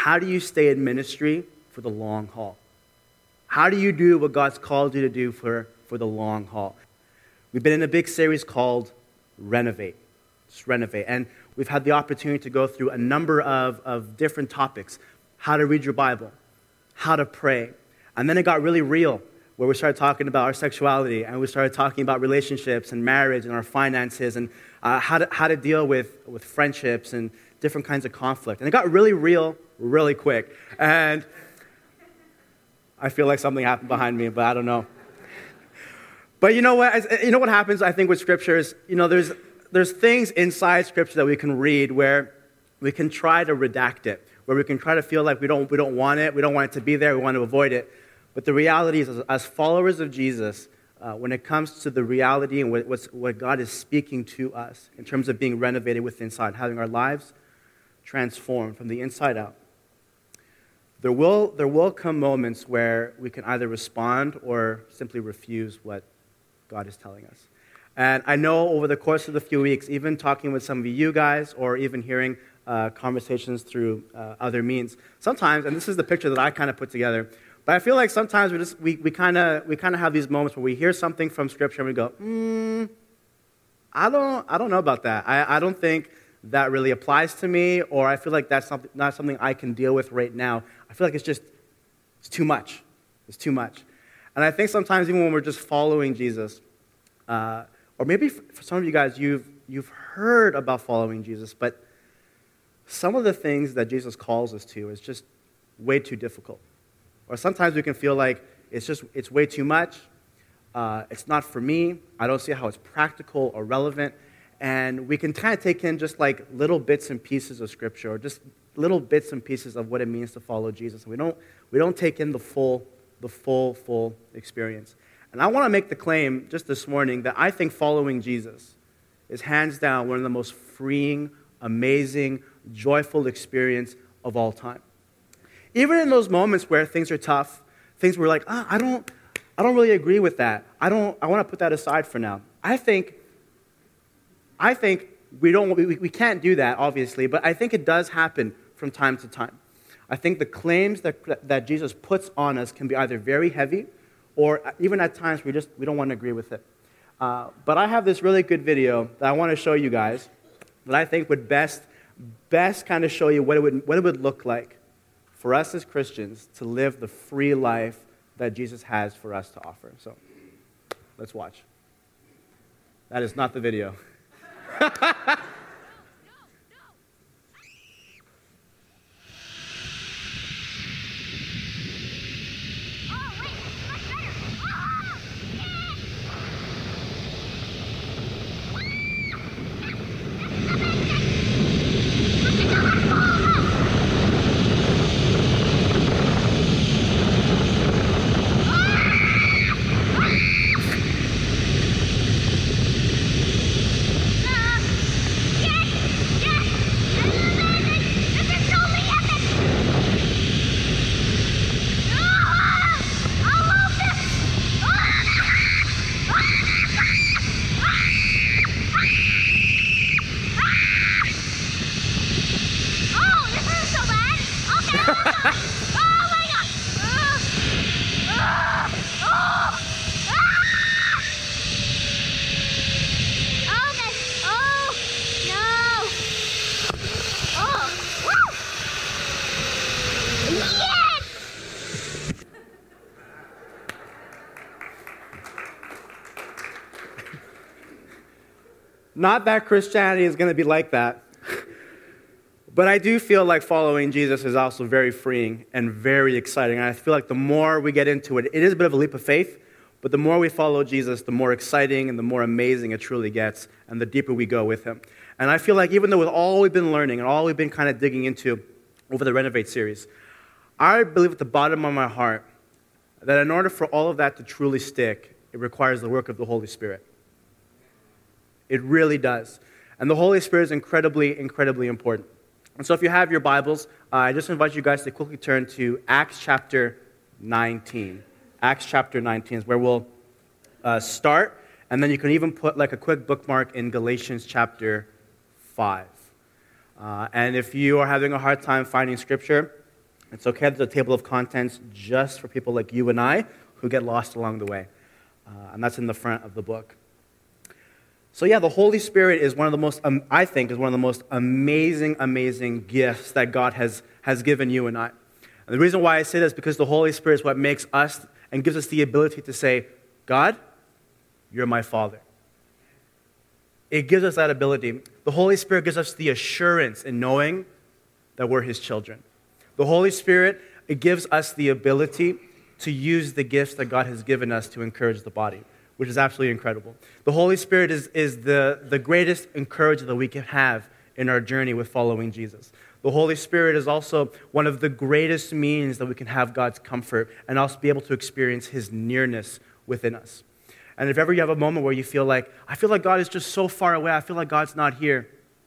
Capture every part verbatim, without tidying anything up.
how do you stay in ministry for the long haul? How do you do what God's called you to do for, for the long haul? We've been in a big series called Renovate. Just Renovate. And we've had the opportunity to go through a number of, of different topics. How to read your Bible, how to pray. And then it got really real, where we started talking about our sexuality, and we started talking about relationships and marriage and our finances, and uh, how to how to deal with, with friendships and different kinds of conflict. And it got really real really quick. And I feel like something happened behind me, but I don't know. But you know what? You know what happens, I think, with Scripture is, you know, there's there's things inside Scripture that we can read where we can try to redact it, where we can try to feel like we don't we don't want it, we don't want it to be there, we want to avoid it. But the reality is, as followers of Jesus, uh, when it comes to the reality and what, what's, what God is speaking to us in terms of being renovated within inside, having our lives transformed from the inside out, there will there will come moments where we can either respond or simply refuse what God is telling us. And I know over the course of the few weeks, even talking with some of you guys or even hearing uh, conversations through uh, other means, sometimes, and this is the picture that I kind of put together, but I feel like sometimes we just we we kind of we kind of have these moments where we hear something from Scripture and we go, mm, I don't I don't know about that. I, I don't think that really applies to me, or I feel like that's not, not something I can deal with right now. I feel like it's just it's too much. It's too much. And I think sometimes even when we're just following Jesus, uh, or maybe for some of you guys, you've you've heard about following Jesus, but some of the things that Jesus calls us to is just way too difficult. Or sometimes we can feel like it's just, it's way too much. Uh, it's not for me. I don't see how it's practical or relevant. And we can kind of take in just like little bits and pieces of Scripture, or just little bits and pieces of what it means to follow Jesus. And we don't, we don't take in the full, the full, full experience. And I want to make the claim just this morning that I think following Jesus is hands down one of the most freeing, amazing, joyful experience of all time. Even in those moments where things are tough, things where we're like, oh, I don't, I don't really agree with that. I don't. I want to put that aside for now. I think, I think we don't. We, we can't do that, obviously, but I think it does happen from time to time. I think the claims that that Jesus puts on us can be either very heavy, or even at times we just we don't want to agree with it. Uh, but I have this really good video that I want to show you guys that I think would best best kind of show you what it would what it would look like for us as Christians to live the free life that Jesus has for us to offer. So, let's watch. That is not the video. Not that Christianity is going to be like that. But I do feel like following Jesus is also very freeing and very exciting. And I feel like the more we get into it, it is a bit of a leap of faith, but the more we follow Jesus, the more exciting and the more amazing it truly gets, and the deeper we go with him. And I feel like even though with all we've been learning and all we've been kind of digging into over the Renovate series, I believe at the bottom of my heart that in order for all of that to truly stick, it requires the work of the Holy Spirit. It really does. And the Holy Spirit is incredibly, incredibly important. And so if you have your Bibles, uh, I just invite you guys to quickly turn to Acts chapter nineteen. Acts chapter nineteen is where we'll uh, start, and then you can even put like a quick bookmark in Galatians chapter five. Uh, and if you are having a hard time finding Scripture, It's okay, there's a table of contents just for people like you and I who get lost along the way. Uh, and that's in the front of the book. So yeah, the Holy Spirit is one of the most, um, I think, is one of the most amazing, amazing gifts that God has, has given you and I. And the reason why I say this is because the Holy Spirit is what makes us and gives us the ability to say, God, you're my Father. It gives us that ability. The Holy Spirit gives us the assurance in knowing that we're His children. The Holy Spirit, it gives us the ability to use the gifts that God has given us to encourage the body, which is absolutely incredible. The Holy Spirit is, is the, the greatest encourager that we can have in our journey with following Jesus. The Holy Spirit is also one of the greatest means that we can have God's comfort and also be able to experience His nearness within us. And if ever you have a moment where you feel like, I feel like God is just so far away, I feel like God's not here,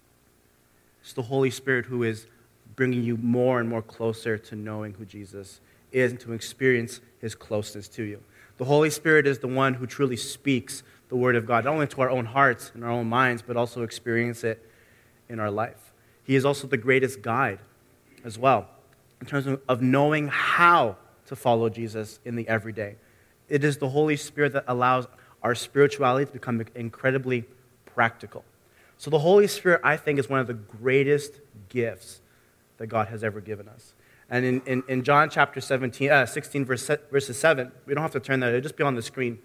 it's the Holy Spirit who is bringing you more and more closer to knowing who Jesus is and to experience His closeness to you. The Holy Spirit is the one who truly speaks the Word of God, not only to our own hearts and our own minds, but also experience it in our life. He is also the greatest guide as well, in terms of, of knowing how to follow Jesus in the everyday. It is the Holy Spirit that allows our spirituality to become incredibly practical. So the Holy Spirit, I think, is one of the greatest gifts that God has ever given us. And in, in, in John chapter seventeen, uh, sixteen, verse, verses seven, we don't have to turn that, it'll just be on the screen.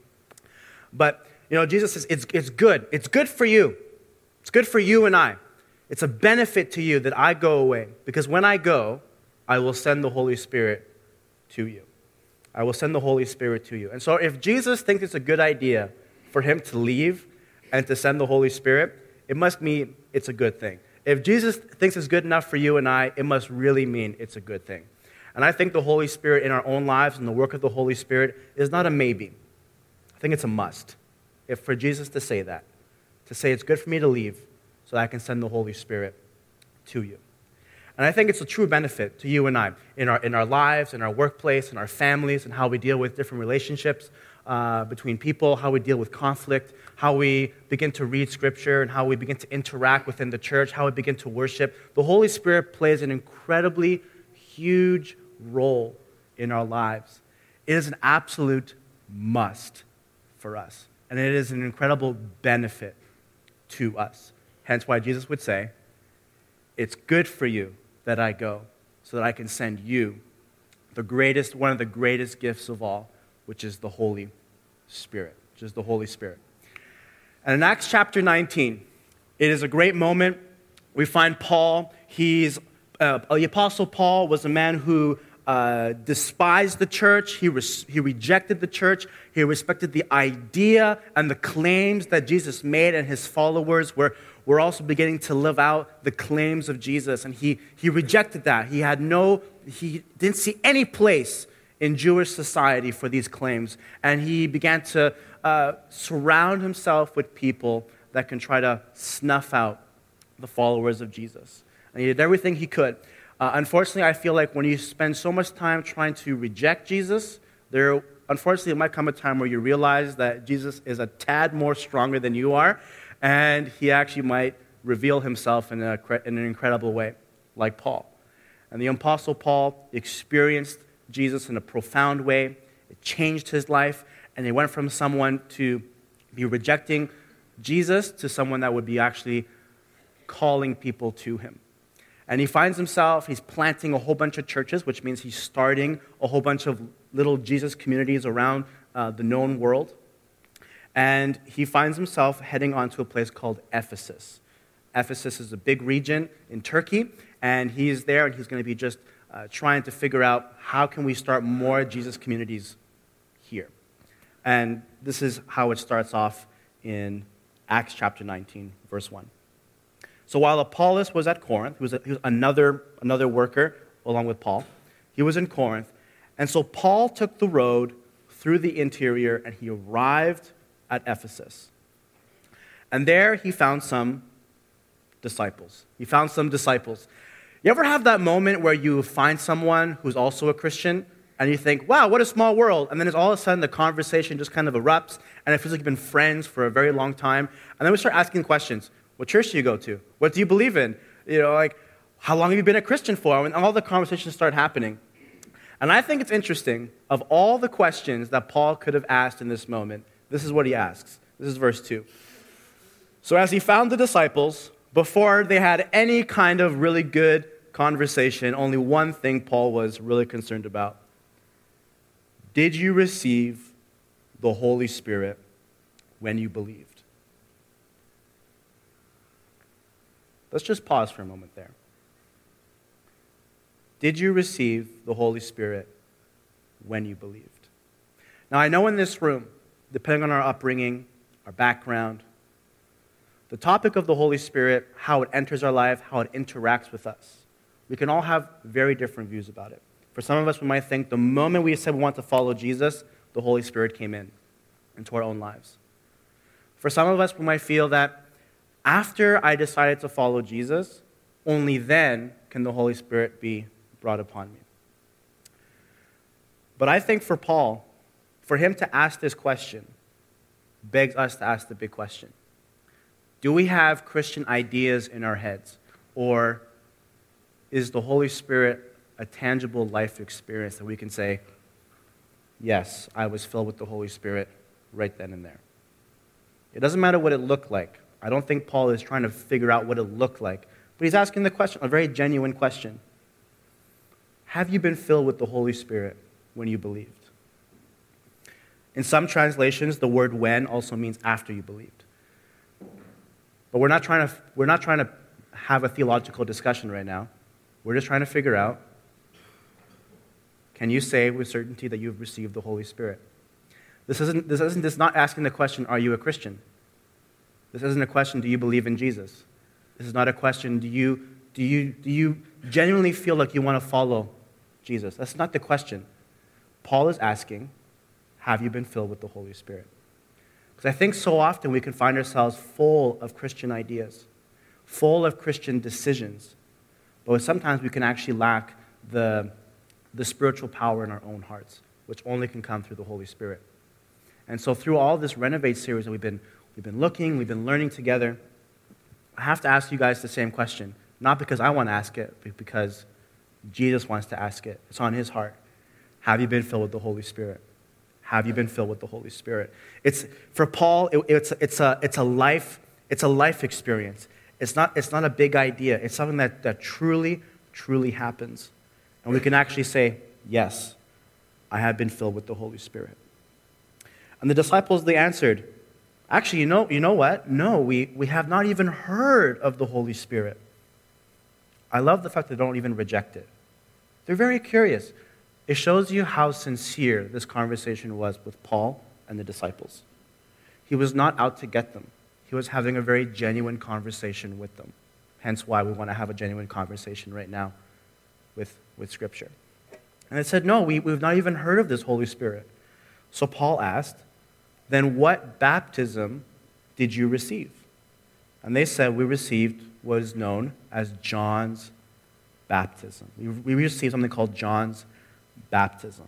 But, you know, Jesus says, it's, it's good. It's good for you. It's good for you and I. It's a benefit to you that I go away. Because when I go, I will send the Holy Spirit to you. I will send the Holy Spirit to you. And so if Jesus thinks it's a good idea for Him to leave and to send the Holy Spirit, it must mean it's a good thing. If Jesus thinks it's good enough for you and I, it must really mean it's a good thing. And I think the Holy Spirit in our own lives and the work of the Holy Spirit is not a maybe. I think it's a must. If for Jesus to say that, to say it's good for me to leave so that I can send the Holy Spirit to you. And I think it's a true benefit to you and I in our, in our lives, in our workplace, in our families, and how we deal with different relationships uh, between people, how we deal with conflict, how we begin to read Scripture, and how we begin to interact within the church, how we begin to worship. The Holy Spirit plays an incredibly huge role in our lives. It is an absolute must for us, and it is an incredible benefit to us. Hence why Jesus would say, it's good for you that I go, so that I can send you the greatest, one of the greatest gifts of all, which is the Holy Spirit, which is the Holy Spirit. And in Acts chapter nineteen, it is a great moment. We find Paul. He's uh, the Apostle Paul was a man who uh, despised the church. He res- he rejected the church. He respected the idea and the claims that Jesus made, and his followers were were also beginning to live out the claims of Jesus. And he he rejected that. He had no. He didn't see any place in Jewish society for these claims, and he began to uh, surround himself with people that can try to snuff out the followers of Jesus. And he did everything he could. Uh, unfortunately, I feel like when you spend so much time trying to reject Jesus, there, unfortunately, it might come a time where you realize that Jesus is a tad more stronger than you are, and he actually might reveal himself in, a, in an incredible way, like Paul. And the Apostle Paul experienced Jesus in a profound way. It changed his life, and he went from someone to be rejecting Jesus to someone that would be actually calling people to him. And he finds himself, he's planting a whole bunch of churches, which means he's starting a whole bunch of little Jesus communities around uh, the known world. And he finds himself heading on to a place called Ephesus. Ephesus is a big region in Turkey, and he is there, and he's going to be just uh, trying to figure out how can we start more Jesus communities here. And this is how it starts off in Acts chapter nineteen, verse one. So while Apollos was at Corinth, he was, a, he was another, another worker along with Paul. He was in Corinth. And so Paul took the road through the interior, and he arrived at Ephesus. And there he found some disciples. He found some disciples. You ever have that moment where you find someone who's also a Christian, and you think, wow, what a small world. And then it's all of a sudden the conversation just kind of erupts, and it feels like you've been friends for a very long time. And then we start asking questions. What church do you go to? What do you believe in? You know, like, how long have you been a Christian for? And all the conversations start happening. And I think it's interesting, of all the questions that Paul could have asked in this moment, this is what he asks. This is verse two. So as he found the disciples, before they had any kind of really good conversation, only one thing Paul was really concerned about. Did you receive the Holy Spirit when you believed? Let's just pause for a moment there. Did you receive the Holy Spirit when you believed? Now, I know in this room, depending on our upbringing, our background, the topic of the Holy Spirit, how it enters our life, how it interacts with us, we can all have very different views about it. For some of us, we might think the moment we said we want to follow Jesus, the Holy Spirit came in into our own lives. For some of us, we might feel that after I decided to follow Jesus, only then can the Holy Spirit be brought upon me. But I think for Paul, for him to ask this question, begs us to ask the big question. Do we have Christian ideas in our heads? Or is the Holy Spirit a tangible life experience that we can say, yes, I was filled with the Holy Spirit right then and there? It doesn't matter what it looked like. I don't think Paul is trying to figure out what it looked like. But he's asking the question, a very genuine question. Have you been filled with the Holy Spirit when you believed? In some translations, the word when also means after you believed. But we're not trying to, we're not trying to have a theological discussion right now. We're just trying to figure out, can you say with certainty that you've received the Holy Spirit? This isn't, this isn't, this is not asking the question, are you a Christian? This isn't a question, do you believe in Jesus? This is not a question, do you, do you, do you genuinely feel like you want to follow Jesus? That's not the question. Paul is asking, have you been filled with the Holy Spirit? Because I think so often we can find ourselves full of Christian ideas, full of Christian decisions, but sometimes we can actually lack the, the spiritual power in our own hearts, which only can come through the Holy Spirit. And so through all this Renovate series that we've been, we've been looking, we've been learning together, I have to ask you guys the same question, not because I want to ask it, but because Jesus wants to ask it. It's on his heart. Have you been filled with the Holy Spirit? Have you been filled with the Holy Spirit? It's for Paul. It, it's it's a it's a life it's a life experience. It's not it's not a big idea. It's something that, that truly truly happens, and we can actually say, yes, I have been filled with the Holy Spirit. And the disciples, they answered, actually, you know you know what? No, we we have not even heard of the Holy Spirit. I love the fact that they don't even reject it. They're very curious. It shows you how sincere this conversation was with Paul and the disciples. He was not out to get them. He was having a very genuine conversation with them. Hence why we want to have a genuine conversation right now with, with Scripture. And they said, no, we, we've not even heard of this Holy Spirit. So Paul asked, then what baptism did you receive? And they said, we received what is known as John's baptism. We, we received something called John's baptism.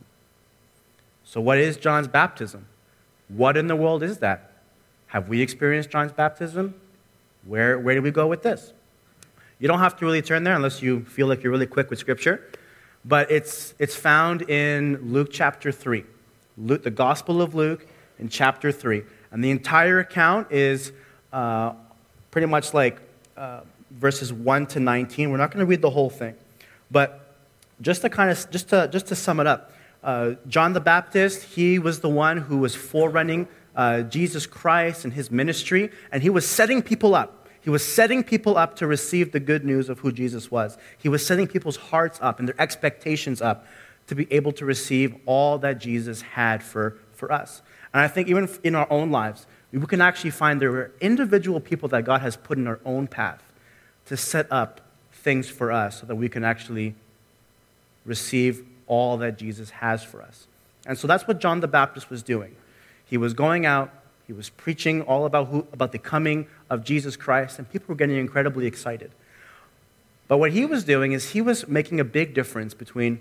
So what is John's baptism? What in the world is that? Have we experienced John's baptism? Where, where do we go with this? You don't have to really turn there unless you feel like you're really quick with Scripture. But it's, it's found in Luke chapter three. Luke, the Gospel of Luke in chapter three. And the entire account is uh, pretty much like uh, verses one to nineteen. We're not going to read the whole thing. But just to kind of, just to, just to sum it up, uh, John the Baptist, he was the one who was forerunning uh, Jesus Christ and his ministry, and he was setting people up. He was setting people up to receive the good news of who Jesus was. He was setting people's hearts up and their expectations up to be able to receive all that Jesus had for, for us. And I think even in our own lives, we can actually find there are individual people that God has put in our own path to set up things for us so that we can actually receive all that Jesus has for us. And so that's what John the Baptist was doing. He was going out, he was preaching all about who, about the coming of Jesus Christ, and people were getting incredibly excited. But what he was doing is he was making a big difference between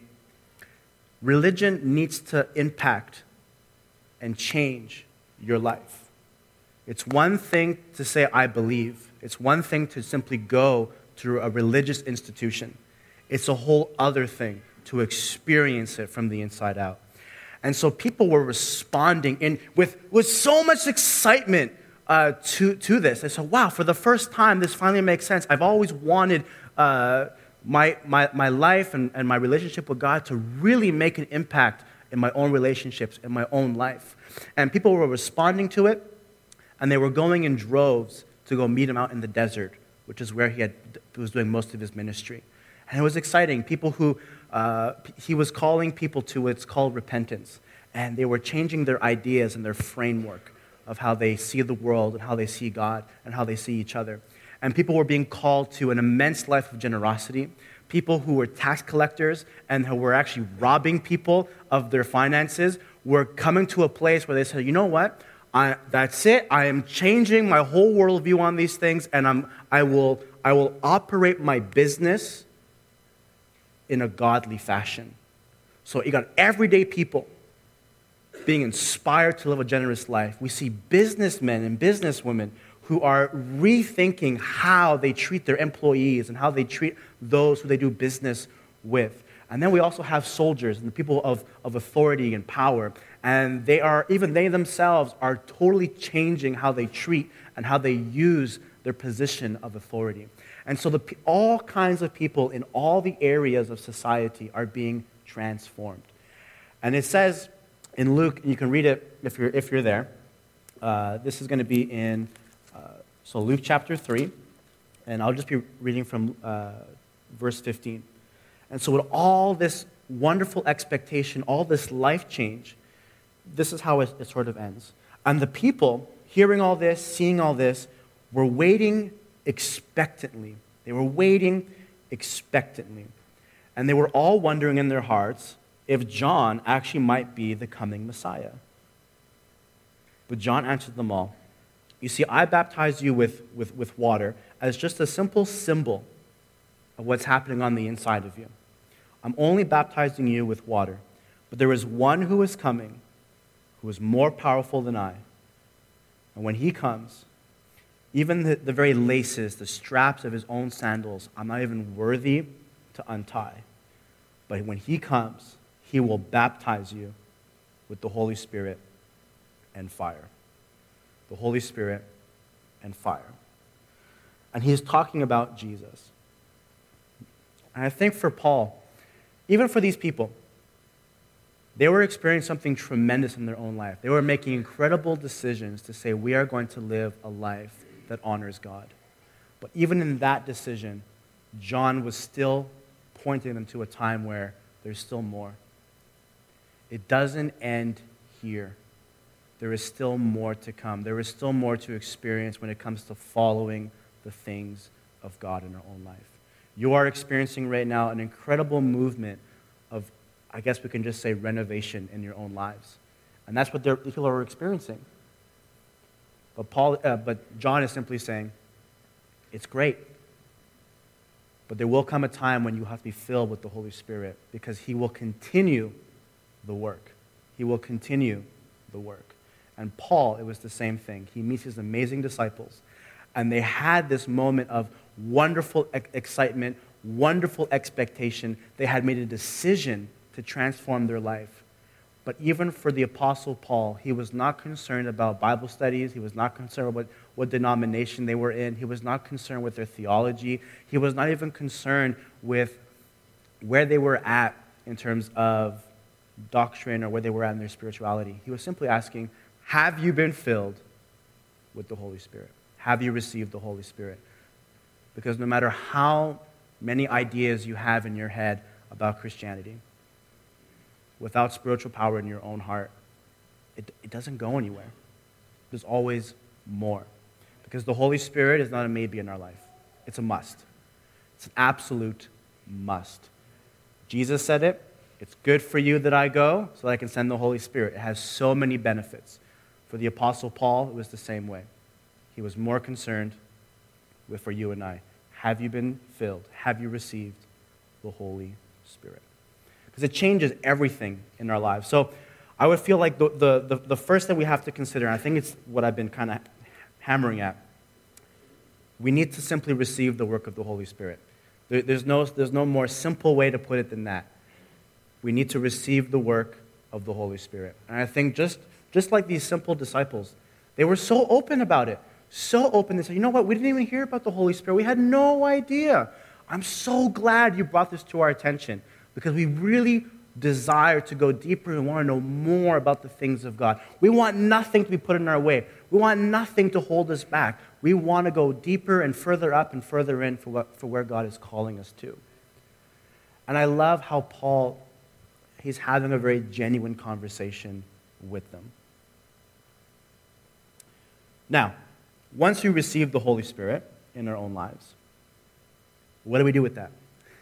religion needs to impact and change your life. It's one thing to say, I believe. It's one thing to simply go to a religious institution. It's a whole other thing to experience it from the inside out. And so people were responding in, with, with so much excitement uh, to, to this. They said, wow, for the first time, this finally makes sense. I've always wanted uh, my, my, my life and, and my relationship with God to really make an impact in my own relationships, in my own life. And people were responding to it, and they were going in droves to go meet him out in the desert, which is where he had, was doing most of his ministry. And it was exciting. People who, uh, he was calling people to what's called repentance. And they were changing their ideas and their framework of how they see the world and how they see God and how they see each other. And people were being called to an immense life of generosity. People who were tax collectors and who were actually robbing people of their finances were coming to a place where they said, you know what? I, that's it. I am changing my whole worldview on these things, and I'm, I will, I will operate my business in a godly fashion. So you got everyday people being inspired to live a generous life. We see businessmen and businesswomen who are rethinking how they treat their employees and how they treat those who they do business with. And then we also have soldiers and the people of, of authority and power. And they are, even they themselves are totally changing how they treat and how they use their position of authority. And so the, all kinds of people in all the areas of society are being transformed. And it says in Luke, and you can read it if you're, if you're there, uh, this is going to be in, uh, so Luke chapter three, and I'll just be reading from uh, verse fifteen. And so with all this wonderful expectation, all this life change, this is how it, it sort of ends. And the people, hearing all this, seeing all this, were waiting expectantly. They were waiting expectantly. And they were all wondering in their hearts if John actually might be the coming Messiah. But John answered them all, you see, I baptize you with, with, with water as just a simple symbol of what's happening on the inside of you. I'm only baptizing you with water, but there is one who is coming who is more powerful than I. And when he comes, even the, the very laces, the straps of his own sandals, I'm not even worthy to untie. But when he comes, he will baptize you with the Holy Spirit and fire. The Holy Spirit and fire. And he's talking about Jesus. And I think for Paul, even for these people, they were experiencing something tremendous in their own life. They were making incredible decisions to say, we are going to live a life that honors God. But even in that decision, John was still pointing them to a time where there's still more. It doesn't end here. There is still more to come. There is still more to experience when it comes to following the things of God in our own life. You are experiencing right now an incredible movement of, I guess we can just say, renovation in your own lives. And that's what people are experiencing. But Paul, uh, but John is simply saying, it's great. But there will come a time when you have to be filled with the Holy Spirit because he will continue the work. He will continue the work. And Paul, it was the same thing. He meets his amazing disciples, and they had this moment of wonderful excitement, wonderful expectation. They had made a decision to transform their life. But even for the Apostle Paul, he was not concerned about Bible studies. He was not concerned about what denomination they were in. He was not concerned with their theology. He was not even concerned with where they were at in terms of doctrine or where they were at in their spirituality. He was simply asking, have you been filled with the Holy Spirit? Have you received the Holy Spirit? Because no matter how many ideas you have in your head about Christianity, without spiritual power in your own heart, it, it doesn't go anywhere. There's always more. Because the Holy Spirit is not a maybe in our life. It's a must. It's an absolute must. Jesus said it. It's good for you that I go so that I can send the Holy Spirit. It has so many benefits. For the Apostle Paul, it was the same way. He was more concerned with for you and I. Have you been filled? Have you received the Holy Spirit? Because it changes everything in our lives. So I would feel like the, the, the, the first thing we have to consider, and I think it's what I've been kind of hammering at, we need to simply receive the work of the Holy Spirit. There, there's, no, there's no more simple way to put it than that. we need to receive the work of the Holy Spirit. And I think just, just like these simple disciples, they were so open about it. So open. They said, you know what? We didn't even hear about the Holy Spirit. We had no idea. I'm so glad you brought this to our attention because we really desire to go deeper and want to know more about the things of God. We want nothing to be put in our way. We want nothing to hold us back. We want to go deeper and further up and further in for, what, for where God is calling us to. And I love how Paul, he's having a very genuine conversation with them. Now, once we receive the Holy Spirit in our own lives, what do we do with that?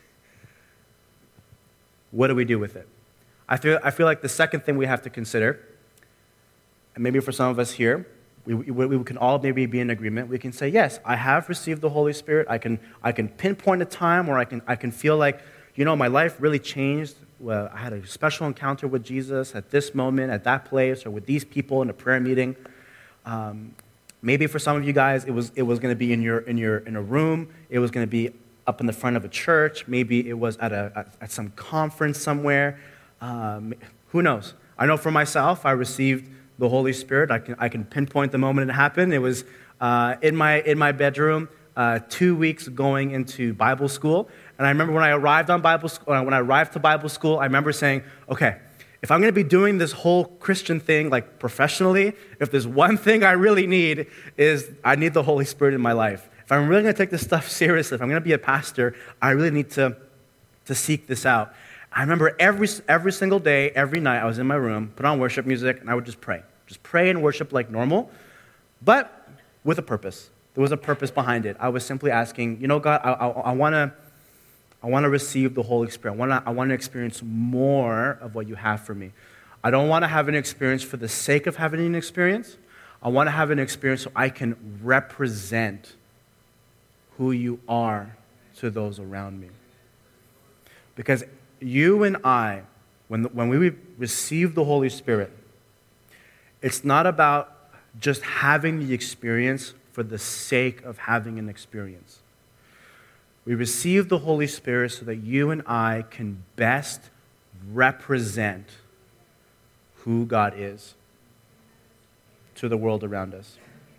What do we do with it? I feel, I feel like the second thing we have to consider, and maybe for some of us here, we, we, we can all maybe be in agreement. We can say, yes, I have received the Holy Spirit. I can, I can pinpoint a time where I can, I can feel like, you know, my life really changed. Well, I had a special encounter with Jesus at this moment, at that place, or with these people in a prayer meeting. Um, maybe for some of you guys, it was, it was going to be in, your, in, your, in a room. It was going to be up in the front of a church. Maybe it was at, a, at, at some conference somewhere. Um, who knows? I know for myself, I received the Holy Spirit. I can, I can pinpoint the moment it happened. It was uh, in, my, in my bedroom, uh, two weeks going into Bible school. And I remember when I arrived on Bible school, when I arrived to Bible school, I remember saying, okay, if I'm going to be doing this whole Christian thing like professionally, if there's one thing I really need is I need the Holy Spirit in my life. If I'm really going to take this stuff seriously, if I'm going to be a pastor, I really need to, to seek this out. I remember every every single day, every night, I was in my room, put on worship music, and I would just pray. Just pray and worship like normal, but with a purpose. There was a purpose behind it. I was simply asking, you know, God, I, I, I want to I want to receive the Holy Spirit. I want to I want to experience more of what you have for me. I don't want to have an experience for the sake of having an experience. I want to have an experience so I can represent who you are to those around me. Because you and I, when, the, when we receive the Holy Spirit, it's not about just having the experience for the sake of having an experience. We receive the Holy Spirit so that you and I can best represent who God is to the world around us.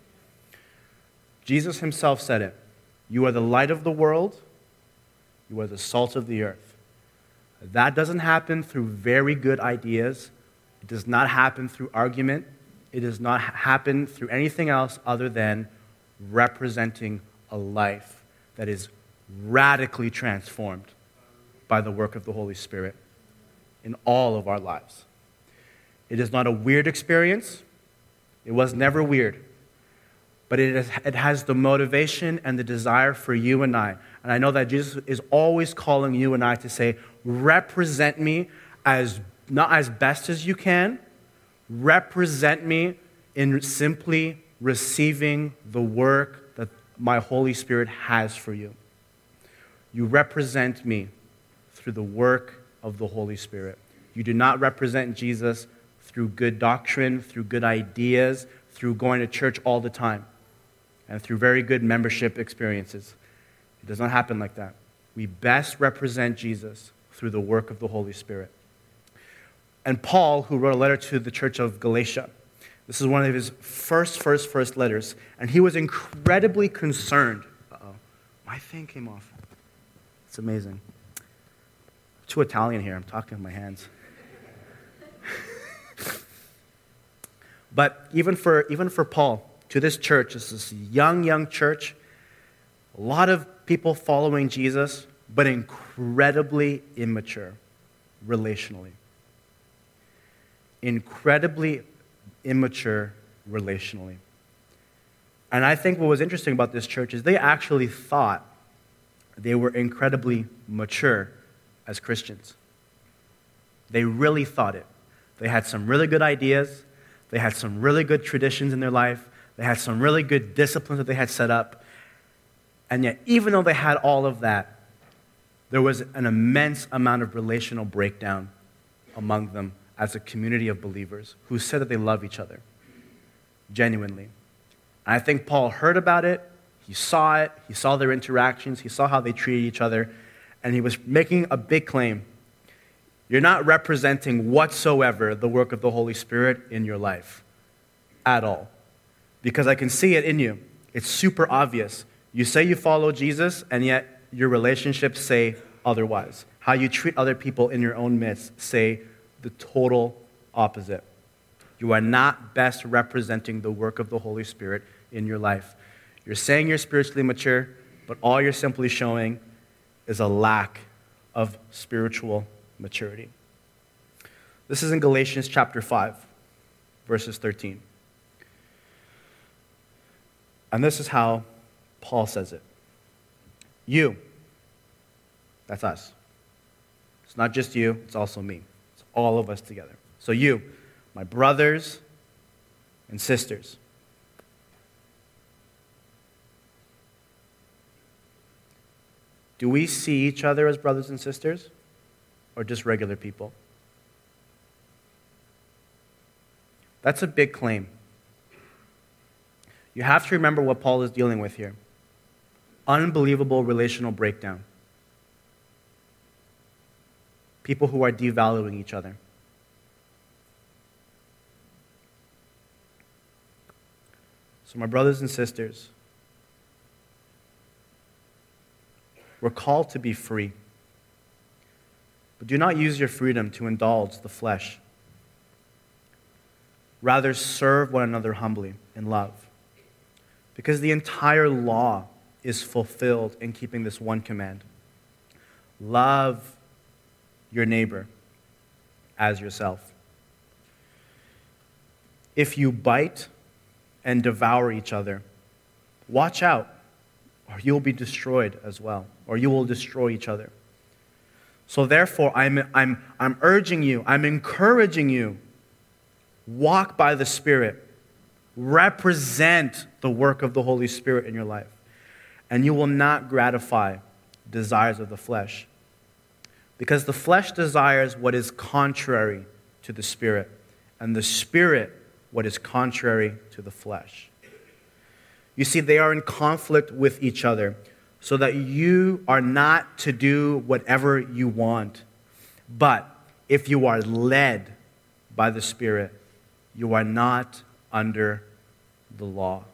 Jesus himself said it. You are the light of the world. You are the salt of the earth. That doesn't happen through very good ideas. It does not happen through argument. It does not happen through anything else other than representing a life that is radically transformed by the work of the Holy Spirit in all of our lives. It is not a weird experience. It was never weird. But it, is, it has the motivation and the desire for you and I. And I know that Jesus is always calling you and I to say, represent me as not as best as you can. Represent me in simply receiving the work that my Holy Spirit has for you. You represent me through the work of the Holy Spirit. You do not represent Jesus through good doctrine, through good ideas, through going to church all the time, and through very good membership experiences. It does not happen like that. We best represent Jesus through the work of the Holy Spirit. And Paul, who wrote a letter to the church of Galatia, this is one of his first, first, first letters, and he was incredibly concerned. Uh-oh, my thing came off. It's amazing. I'm too Italian here. I'm talking with my hands. But even for even for Paul, to this church, this is this young, young church, a lot of people following Jesus, but incredibly immature relationally. Incredibly immature relationally. And I think what was interesting about this church is they actually thought they were incredibly mature as Christians. They really thought it. They had some really good ideas. They had some really good traditions in their life. They had some really good disciplines that they had set up. And yet, even though they had all of that, there was an immense amount of relational breakdown among them as a community of believers who said that they love each other genuinely. And I think Paul heard about it. He saw it. He saw their interactions. He saw how they treated each other. And he was making a big claim. you're not representing whatsoever the work of the Holy Spirit in your life at all. Because I can see it in you. It's super obvious. You say you follow Jesus, and yet your relationships say otherwise. How you treat other people in your own midst say the total opposite. You are not best representing the work of the Holy Spirit in your life. You're saying you're spiritually mature, but all you're simply showing is a lack of spiritual maturity. This is in Galatians chapter five, verses thirteen. And this is how Paul says it. You, that's us. It's not just you, it's also me. It's all of us together. So you, my brothers and sisters, do we see each other as brothers and sisters, or just regular people? That's a big claim. You have to remember what Paul is dealing with here. Unbelievable relational breakdown. People who are devaluing each other. So my brothers and sisters, we're called to be free. But do not use your freedom to indulge the flesh. Rather, serve one another humbly in love. Because the entire law is fulfilled in keeping this one command. Love your neighbor as yourself. If you bite and devour each other, watch out, or you'll be destroyed as well, or you will destroy each other. So therefore, I'm, I'm, I'm urging you, I'm encouraging you, walk by the Spirit. Represent the work of the Holy Spirit in your life. And you will not gratify desires of the flesh. Because the flesh desires what is contrary to the Spirit, and the Spirit what is contrary to the flesh. You see, they are in conflict with each other, so that you are not to do whatever you want. But if you are led by the Spirit, you are not under the law.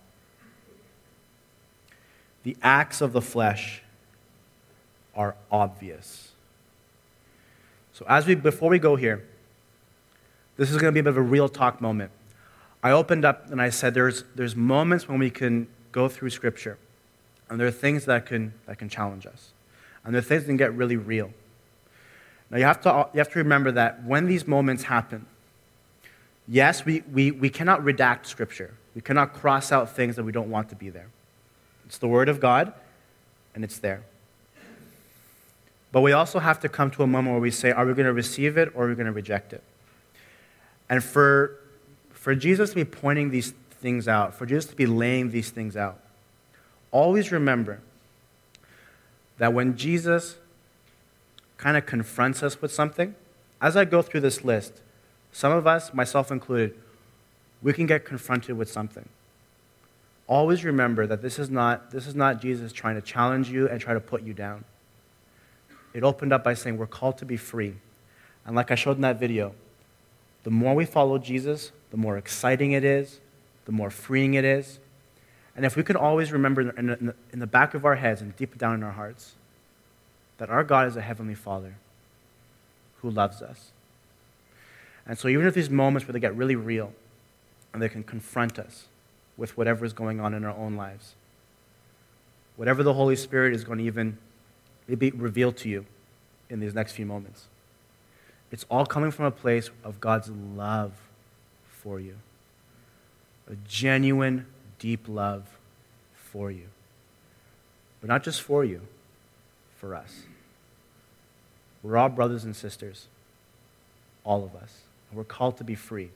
The acts of the flesh are obvious. So as we before we go here, this is going to be a bit of a real talk moment. I opened up and I said there's there's moments when we can go through Scripture, and there are things that can that can challenge us, and there are things that can get really real. Now you have to you have to remember that when these moments happen, yes, we, we, we cannot redact Scripture. We cannot cross out things that we don't want to be there. It's the Word of God, and it's there. But we also have to come to a moment where we say, are we going to receive it or are we going to reject it? And for, for Jesus to be pointing these things out, for Jesus to be laying these things out, always remember that when Jesus kind of confronts us with something, as I go through this list, some of us, myself included, we can get confronted with something. Always remember that this is not, this is not Jesus trying to challenge you and try to put you down. It opened up by saying we're called to be free. And like I showed in that video, the more we follow Jesus, the more exciting it is, the more freeing it is. And if we can always remember in the, in the back of our heads and deep down in our hearts that our God is a heavenly Father who loves us. And so even if these moments where they get really real and they can confront us with whatever is going on in our own lives, whatever the Holy Spirit is going to even be revealed to you in these next few moments, it's all coming from a place of God's love for you. A genuine, deep love for you. But not just for you, for us. We're all brothers and sisters, all of us. We're called to be free.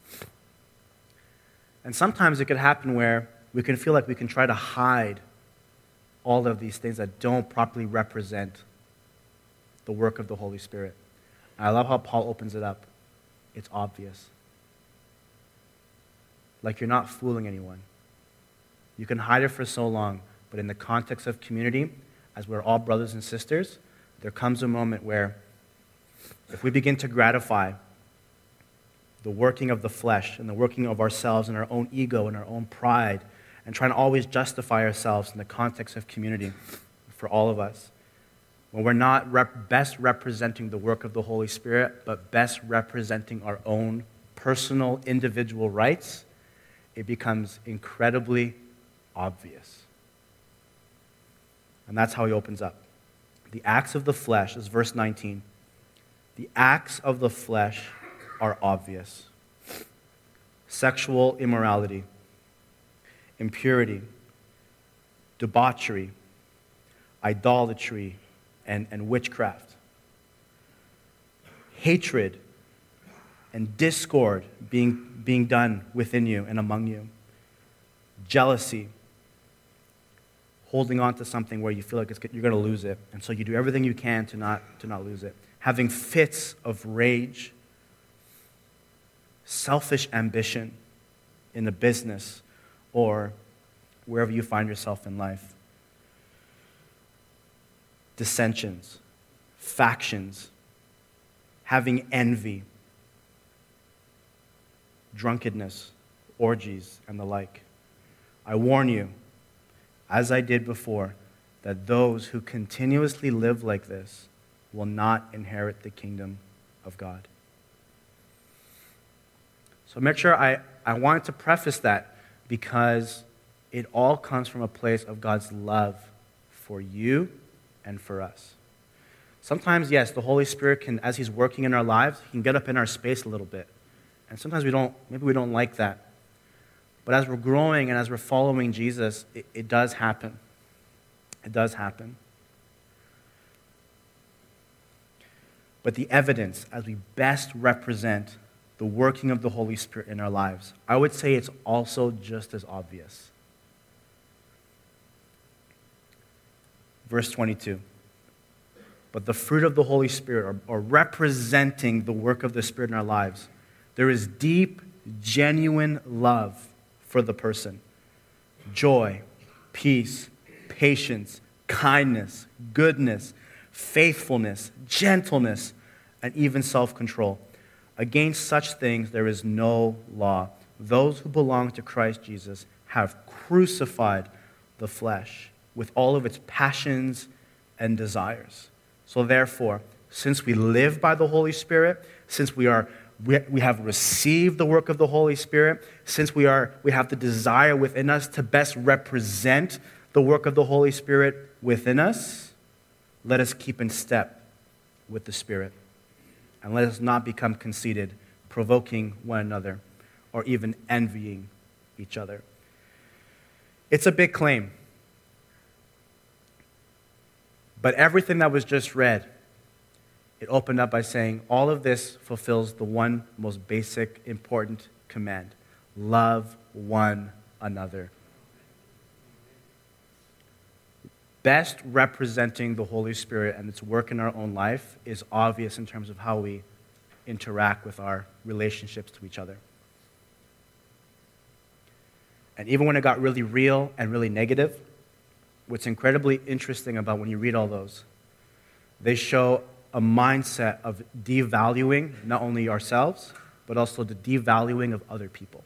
And sometimes it could happen where we can feel like we can try to hide all of these things that don't properly represent the work of the Holy Spirit. And I love how Paul opens it up. It's obvious. Like you're not fooling anyone. You can hide it for so long, but in the context of community, as we're all brothers and sisters, there comes a moment where if we begin to gratify the working of the flesh and the working of ourselves and our own ego and our own pride and trying to always justify ourselves in the context of community for all of us, when we're not rep- best representing the work of the Holy Spirit, but best representing our own personal, individual rights, it becomes incredibly obvious. And that's how he opens up. The acts of the flesh, is verse nineteen. The acts of the flesh are obvious. Sexual immorality, impurity, debauchery, idolatry, and, and witchcraft. Hatred and discord being, being done within you and among you. Jealousy, holding on to something where you feel like it's, you're going to lose it, and so you do everything you can to not, to not lose it. Having fits of rage, selfish ambition in the business or wherever you find yourself in life. Dissensions, factions, having envy, drunkenness, orgies, and the like. I warn you, as I did before, that those who continuously live like this will not inherit the kingdom of God. So make sure I, I wanted to preface that because it all comes from a place of God's love for you and for us. Sometimes, yes, the Holy Spirit can, as he's working in our lives, he can get up in our space a little bit. And sometimes we don't, maybe we don't like that. But as we're growing and as we're following Jesus, it, it does happen. It does happen. But the evidence, as we best represent the working of the Holy Spirit in our lives, I would say it's also just as obvious. Verse twenty-two. But the fruit of the Holy Spirit, or, or representing the work of the Spirit in our lives, there is deep, genuine love for the person. Joy, peace, patience, kindness, goodness, faithfulness, gentleness, and even self-control. Against such things there is no law. Those who belong to Christ Jesus have crucified the flesh with all of its passions and desires. So therefore, since we live by the Holy Spirit, since we are we, we have received the work of the Holy Spirit, since we are we have the desire within us to best represent the work of the Holy Spirit within us, let us keep in step with the Spirit. And let us not become conceited, provoking one another, or even envying each other. It's a big claim. But everything that was just read, it opened up by saying, all of this fulfills the one most basic, important command. Love one another. Best representing the Holy Spirit and its work in our own life is obvious in terms of how we interact with our relationships to each other. And even when it got really real and really negative, what's incredibly interesting about when you read all those, they show a mindset of devaluing not only ourselves, but also the devaluing of other people.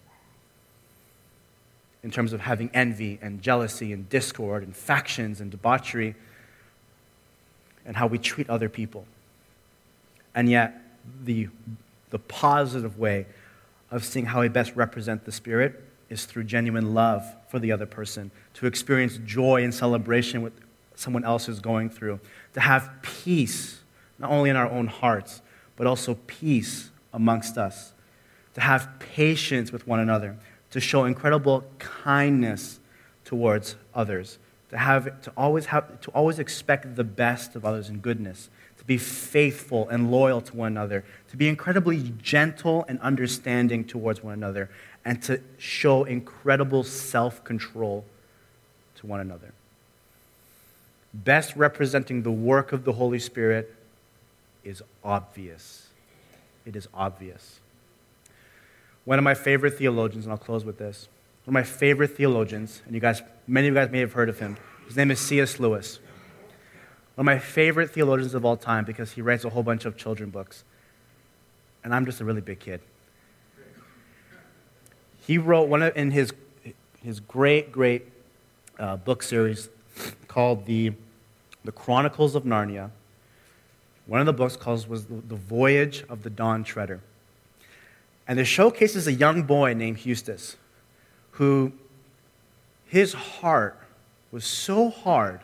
In terms of having envy and jealousy and discord and factions and debauchery and how we treat other people. And yet, the, the positive way of seeing how we best represent the Spirit is through genuine love for the other person, to experience joy and celebration with someone else is going through, to have peace, not only in our own hearts, but also peace amongst us, to have patience with one another, to show incredible kindness towards others, to have to always have to always expect the best of others and goodness, to be faithful and loyal to one another, to be incredibly gentle and understanding towards one another, and to show incredible self-control to one another. Best representing the work of the Holy Spirit is obvious. It is obvious. One of my favorite theologians, and I'll close with this, one of my favorite theologians, and you guys, many of you guys may have heard of him, his name is C S Lewis. One of my favorite theologians of all time because he writes a whole bunch of children's books. and I'm just a really big kid. He wrote one of, in his, his great, great uh, book series called the, the Chronicles of Narnia. One of the books called was The, the Voyage of the Dawn Treader. And it showcases a young boy named Eustace, who his heart was so hard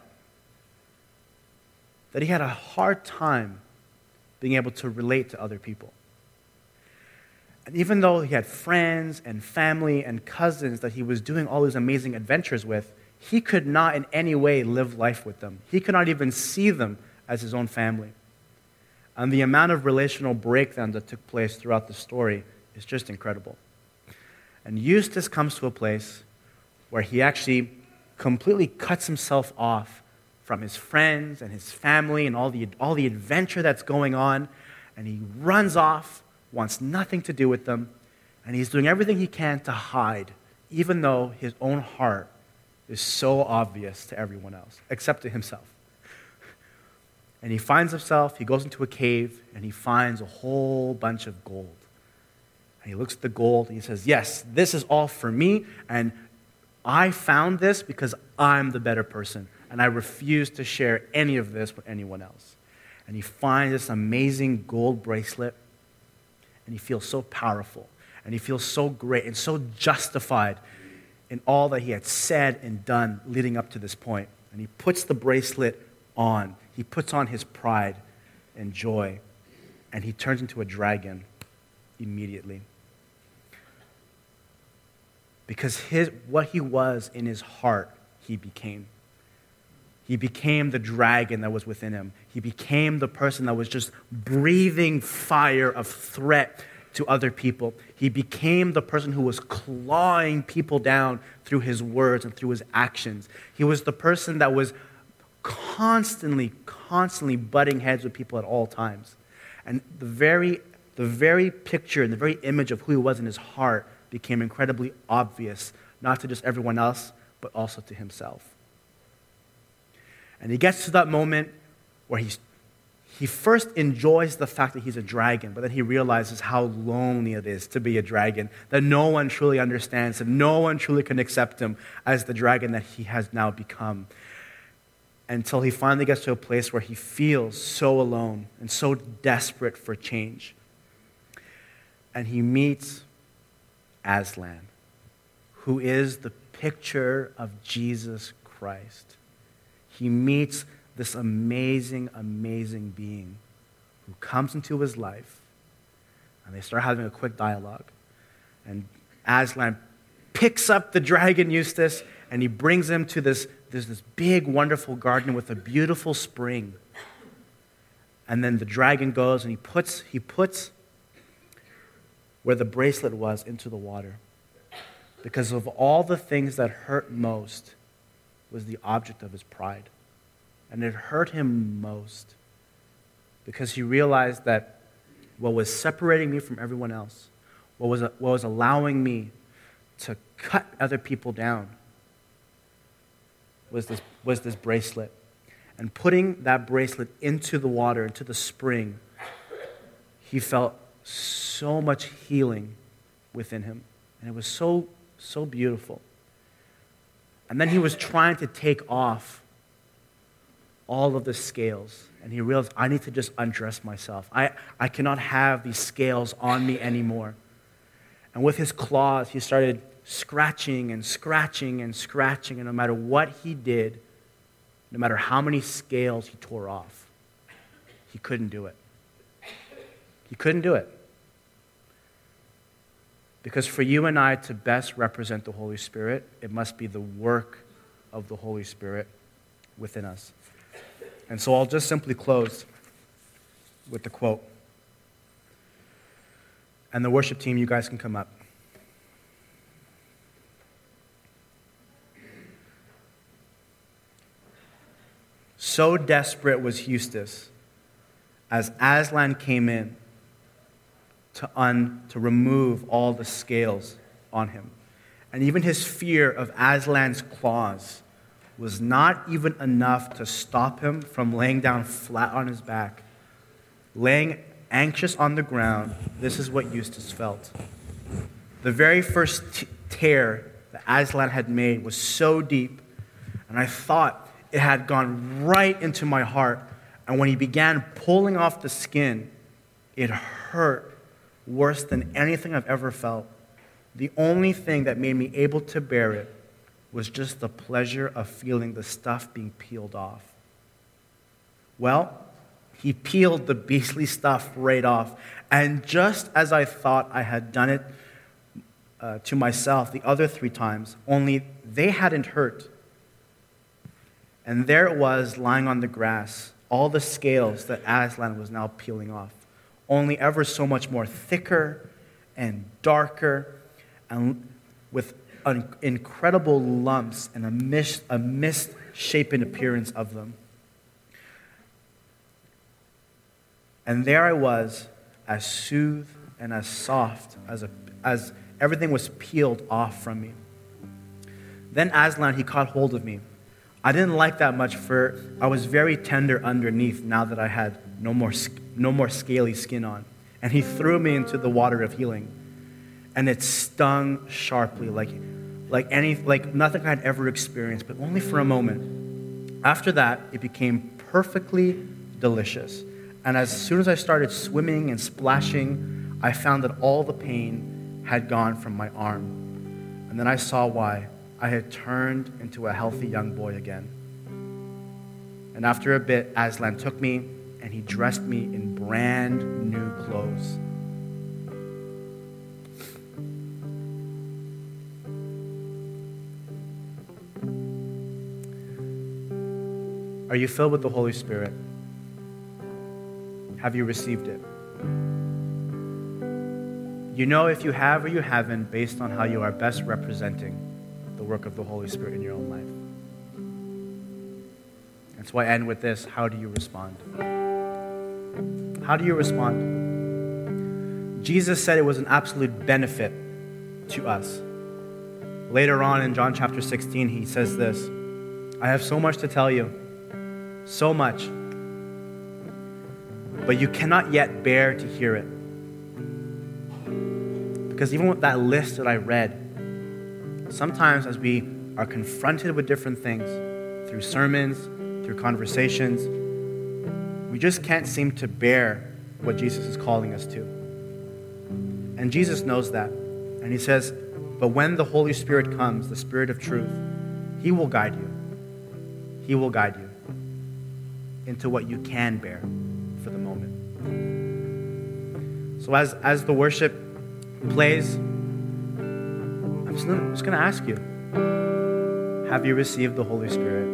that he had a hard time being able to relate to other people. And even though he had friends and family and cousins that he was doing all these amazing adventures with, he could not in any way live life with them. He could not even see them as his own family. And the amount of relational breakdown that took place throughout the story is just incredible. And Eustace comes to a place where he actually completely cuts himself off from his friends and his family and all the, all the adventure that's going on, and he runs off, wants nothing to do with them, and he's doing everything he can to hide, even though his own heart is so obvious to everyone else, except to himself. And he finds himself, he goes into a cave, and he finds a whole bunch of gold. And he looks at the gold, and he says, yes, this is all for me, and I found this because I'm the better person, and I refuse to share any of this with anyone else. And he finds this amazing gold bracelet, and he feels so powerful, and he feels so great and so justified in all that he had said and done leading up to this point. And he puts the bracelet on. He puts on his pride and joy, and he turns into a dragon immediately. Because his, what he was in his heart, he became. He became the dragon that was within him. He became the person that was just breathing fire of threat to other people. He became the person who was clawing people down through his words and through his actions. He was the person that was constantly, constantly butting heads with people at all times. And the very, the very picture and the very image of who he was in his heart became incredibly obvious, not to just everyone else, but also to himself. And he gets to that moment where he's, he first enjoys the fact that he's a dragon, but then he realizes how lonely it is to be a dragon, that no one truly understands him, no one truly can accept him as the dragon that he has now become. Until he finally gets to a place where he feels so alone and so desperate for change. And he meets Aslan, who is the picture of Jesus Christ. He meets this amazing, amazing being who comes into his life, and they start having a quick dialogue. And Aslan picks up the dragon Eustace, and he brings him to this, this, this big, wonderful garden with a beautiful spring. And then the dragon goes, and he puts, he puts where the bracelet was into the water. Because of all the things that hurt most was the object of his pride. And it hurt him most because he realized that what was separating me from everyone else, what was, what was allowing me to cut other people down was this, was this bracelet. And putting that bracelet into the water, into the spring, he felt so much healing within him. And it was so, so beautiful. And then he was trying to take off all of the scales. And he realized, I need to just undress myself. I, I cannot have these scales on me anymore. And with his claws, he started scratching and scratching and scratching. And no matter what he did, no matter how many scales he tore off, he couldn't do it. He couldn't do it. Because for you and I to best represent the Holy Spirit, it must be the work of the Holy Spirit within us. And so I'll just simply close with the quote. And the worship team, you guys can come up. So desperate was Eustace as Aslan came in to, un, to remove all the scales on him. And even his fear of Aslan's claws was not even enough to stop him from laying down flat on his back, laying anxious on the ground, this is what Eustace felt. The very first t- tear that Aslan had made was so deep, and I thought it had gone right into my heart. And when he began pulling off the skin, it hurt worse than anything I've ever felt. The only thing that made me able to bear it was just the pleasure of feeling the stuff being peeled off. Well, he peeled the beastly stuff right off. And just as I thought I had done it uh, to myself the other three times, only they hadn't hurt. And there it was, lying on the grass, all the scales that Aslan was now peeling off, only ever so much more thicker and darker, and with an incredible lumps and a, mis- a misshapen appearance of them. And there I was, as soothed and as soft as, a, as everything was peeled off from me. Then Aslan, he caught hold of me. I didn't like that much, for I was very tender underneath now that I had no more, no more scaly skin on. And he threw me into the water of healing. And it stung sharply, like, like, any, like nothing I'd ever experienced, but only for a moment. After that, it became perfectly delicious. And as soon as I started swimming and splashing, I found that all the pain had gone from my arm. And then I saw why. I had turned into a healthy young boy again. And after a bit, Aslan took me and he dressed me in brand new clothes. Are you filled with the Holy Spirit? Have you received it? You know if you have or you haven't based on how you are best representing the work of the Holy Spirit in your own life. That's why I end with this. How do you respond? How do you respond? Jesus said it was an absolute benefit to us. Later on in John chapter sixteen, he says this, I have so much to tell you, so much, but you cannot yet bear to hear it. Because even with that list that I read, sometimes as we are confronted with different things, through sermons, through conversations, we just can't seem to bear what Jesus is calling us to. And Jesus knows that. And he says, but when the Holy Spirit comes, the Spirit of truth, he will guide you. He will guide you into what you can bear for the moment. So as, as the worship plays, I'm just, I'm just going to ask you, have you received the Holy Spirit?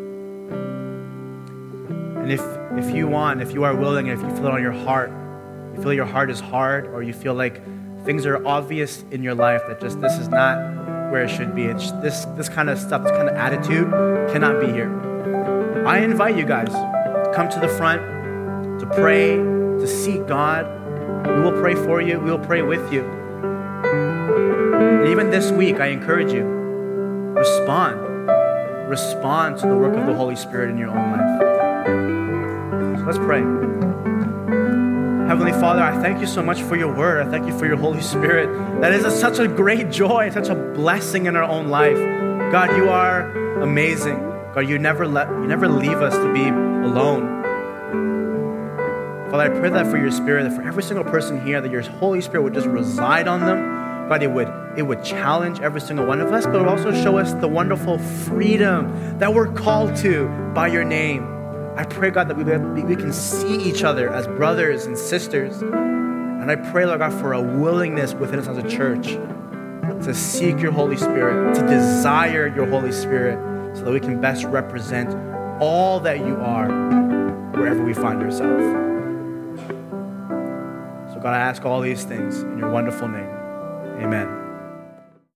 And if if you want, if you are willing, if you feel it on your heart, you feel your heart is hard, or you feel like things are obvious in your life that just this is not where it should be, it's this, this kind of stuff, this kind of attitude cannot be here. I invite you guys to come to the front, to pray, to seek God. We will pray for you. We will pray with you. And even this week, I encourage you, respond. Respond to the work of the Holy Spirit in your own life. So let's pray. Heavenly Father, I thank you so much for your word. I thank you for your Holy Spirit. That is a, such a great joy, such a blessing in our own life. God, you are amazing. God, you never let you never leave us to be alone. Father, I pray that for your Spirit, that for every single person here, that your Holy Spirit would just reside on them. God, it would, it would challenge every single one of us, but it would also show us the wonderful freedom that we're called to by your name. I pray, God, that we, we can see each other as brothers and sisters. And I pray, Lord God, for a willingness within us as a church to seek your Holy Spirit, to desire your Holy Spirit, so that we can best represent all that you are wherever we find ourselves. So God, I ask all these things in your wonderful name. Amen.